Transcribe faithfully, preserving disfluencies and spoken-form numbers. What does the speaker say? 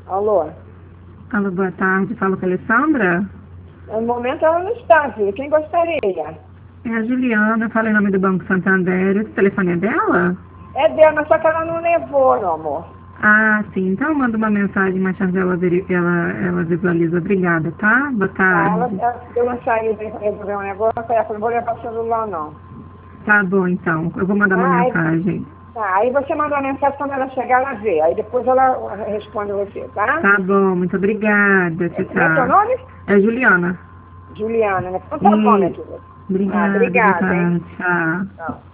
Alô? Alô, boa tarde. Falo com a Alessandra? No momento ela não está, filha. Quem gostaria? É a Juliana. Fala em nome do Banco Santander. Esse telefone é dela? É dela, mas só que ela não levou, meu amor. Ah, sim. Então eu mando uma mensagem, mais tarde ela, veri- ela, ela visualiza. Obrigada, tá? Boa Tá, ela, tarde. ela deu uma saída aí pra resolver um negócio, aí ela falou, não vou levar o celular, não. Tá bom, então. Eu vou mandar uma Ah, aí, mensagem. tá, aí você manda uma mensagem quando ela chegar, ela vê. Aí depois ela responde você, tá? Tá bom, muito obrigada. Tchau, Como é seu tchau. nome? É Juliana. Juliana, né? Então tá bom, minha E querida. Ah, obrigada, boa obrigada, hein? tarde. Tchau. Tchau.